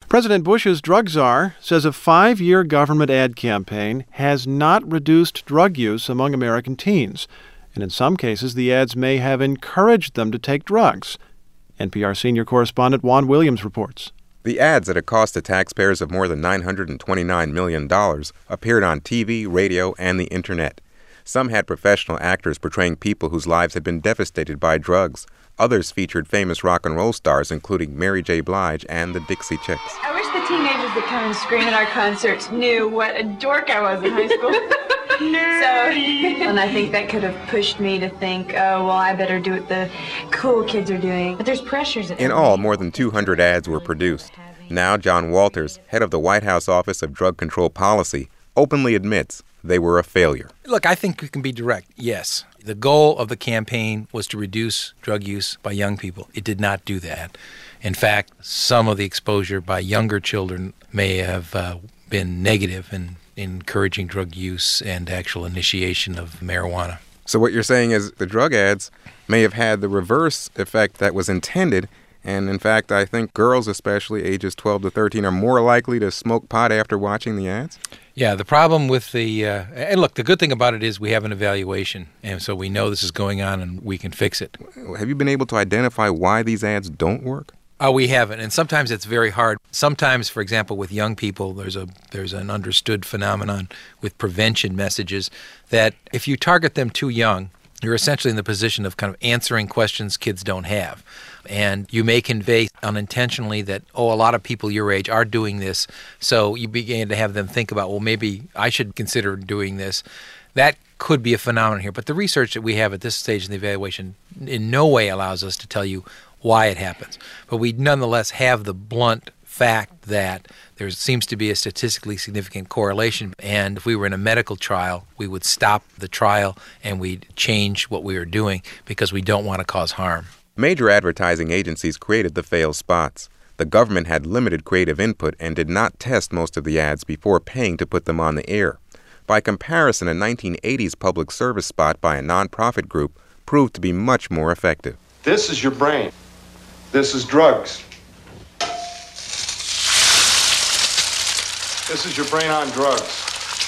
President Bush's drug czar says a 5-year government ad campaign has not reduced drug use among American teens. And in some cases, the ads may have encouraged them to take drugs. NPR senior correspondent Juan Williams reports. The ads, at a cost to taxpayers of more than $929 million, appeared on TV, radio, and the Internet. Some had professional actors portraying people whose lives had been devastated by drugs. Others featured famous rock and roll stars, including Mary J. Blige and the Dixie Chicks. I wish the teenagers that come and scream at our concerts knew what a dork I was in high school. And I think that could have pushed me to think, oh, well, I better do what the cool kids are doing. But there's pressures. In all, more than 200 ads were produced. Now, John Walters, head of the White House Office of Drug Control Policy, openly admits they were a failure. Look, I think we can be direct. Yes, the goal of the campaign was to reduce drug use by young people. It did not do that. In fact, some of the exposure by younger children may have been negative in encouraging drug use and actual initiation of marijuana. So what you're saying is the drug ads may have had the reverse effect that was intended. And in fact, I think girls, especially ages 12 to 13, are more likely to smoke pot after watching the ads? Yeah, the problem with and look, the good thing about it is we have an evaluation, and so we know this is going on and we can fix it. Have you been able to identify why these ads don't work? We haven't, and sometimes it's very hard. Sometimes, for example, with young people, there's an understood phenomenon with prevention messages that if you target them too young, you're essentially in the position of kind of answering questions kids don't have. And you may convey unintentionally that, a lot of people your age are doing this, so you begin to have them think about, well, maybe I should consider doing this. That could be a phenomenon here. But the research that we have at this stage in the evaluation in no way allows us to tell you why it happens. But we nonetheless have the blunt fact that there seems to be a statistically significant correlation, and if we were in a medical trial, we would stop the trial and we'd change what we were doing because we don't want to cause harm. Major advertising agencies created the failed spots. The government had limited creative input and did not test most of the ads before paying to put them on the air. By comparison, a 1980s public service spot by a nonprofit group proved to be much more effective. This is your brain. This is drugs. This is your brain on drugs.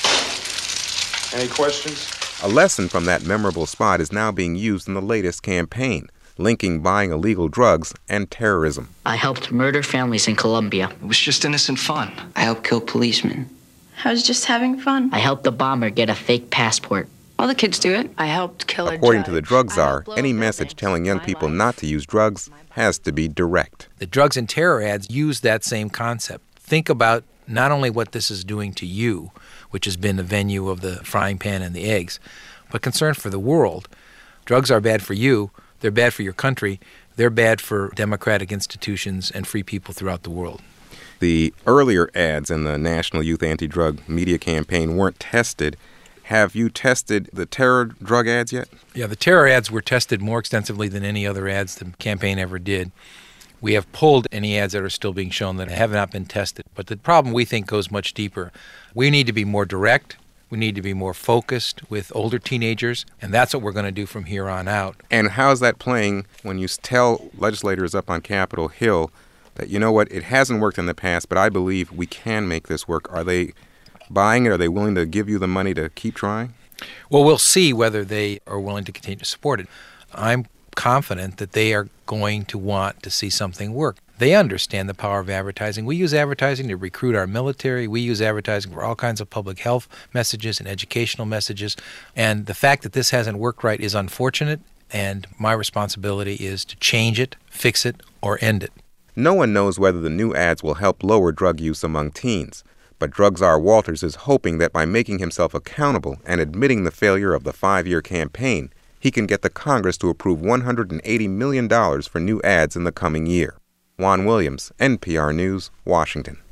Any questions? A lesson from that memorable spot is now being used in the latest campaign, linking buying illegal drugs and terrorism. I helped murder families in Colombia. It was just innocent fun. I helped kill policemen. I was just having fun. I helped the bomber get a fake passport. All the kids do it. I helped kill a According to the drug czar, any message telling young people not to use drugs has to be direct. The drugs and terror ads use that same concept. Think about not only what this is doing to you, which has been the venue of the frying pan and the eggs, but concern for the world. Drugs are bad for you. They're bad for your country. They're bad for democratic institutions and free people throughout the world. The earlier ads in the National Youth Anti-Drug Media Campaign weren't tested. Have you tested the terror drug ads yet? Yeah, the terror ads were tested more extensively than any other ads the campaign ever did. We have pulled any ads that are still being shown that have not been tested. But the problem, we think, goes much deeper. We need to be more direct. We need to be more focused with older teenagers, and that's what we're going to do from here on out. And how's that playing when you tell legislators up on Capitol Hill that, you know what, it hasn't worked in the past, but I believe we can make this work? Are they buying it? Are they willing to give you the money to keep trying? Well, we'll see whether they are willing to continue to support it. I'm confident that they are going to want to see something work. They understand the power of advertising. We use advertising to recruit our military. We use advertising for all kinds of public health messages and educational messages. And the fact that this hasn't worked right is unfortunate, and my responsibility is to change it, fix it, or end it. No one knows whether the new ads will help lower drug use among teens. But drug czar Walters is hoping that by making himself accountable and admitting the failure of the 5-year campaign, he can get the Congress to approve $180 million for new ads in the coming year. Juan Williams, NPR News, Washington.